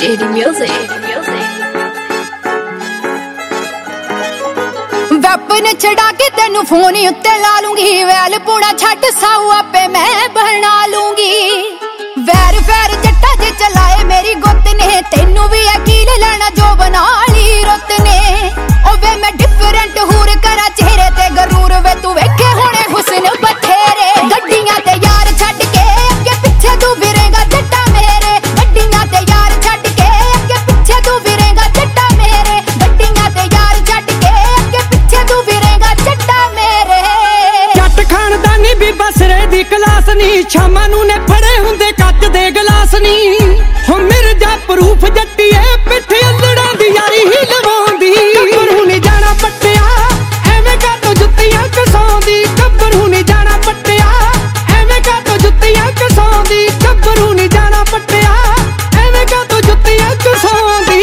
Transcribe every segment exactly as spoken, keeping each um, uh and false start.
J D Music. Weapon छड़ा के तेनू फोन उत्ते ला लूंगी, वैल पूना छट साऊ आपे मैं बना लूंगी। वैर वैर जट्टा जे चलाए मेरी गुत ने, तेनू भी अकील लेना जो बना ली रुत ने। ओ वे मैं डिफरेंट हूर करा चेहरे ते गरूर, वे तू वेखे होने हुस्न बथेरे। गड्डियां ते यार छड़ के अगे पिछे तू फिरेगा जट्टा मेरे, गड्डियां ते यार छड़ के अगे पिछे तू फिरेगा जट्टा मेरे, गड्डियां ते यार छड़ के अगे पिछे तू फिरेगा जट्टा मेरे। जट खानदानी भी बसरे दी क्लास नी, शामां नूं ने फड़े हुंदे कच दे गलास नी। हो मिर्जा प्रूफ जट्टीए पिठ अल्लड़ां दी यारी ही लवाउंदी। कब्बरू नी जाना पट्टिया एवें का तो जुत्तियां कसौंदी, कब्बरू नी जाना पट्टिया एवें का तो जुत्तियां कसौंदी, कब्बरू नी जाना पट्टिया एवें का तो जुत्तियां कसौंदी।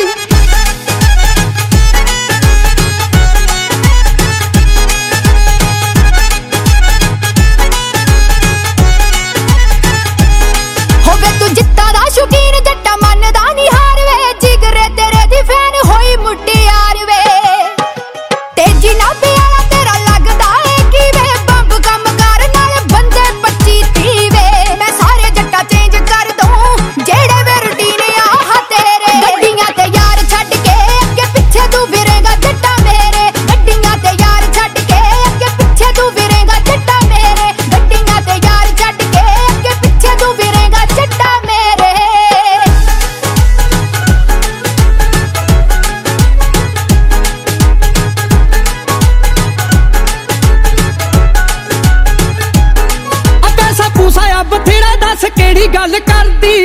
शौकीन जट्टा मनदा नी हार वे, जिगरे तेरे दी फैन होई मुट्टी यार वे। तेजी नाभे आला तेरा लगदा है कि वे, बंब कम कर नाल बंदे पच्ची तीह वे। मैं सारे जट्टा चेंज कर दूं जेड़े वे रूटीन आह तेरे। गड्डियां ते यार छड़ के अगे पिछे तू फिरेगा जट्टा मेरे, गड्डियां ते यार छड़ के अगे पिछे तू फिरेगा जट्टा मेरे, गड्डियां ते यार छड़ के अगे पिछे तू फिरेगा जट्टा मेरे। बथेरा दस केड़ी गल करदी,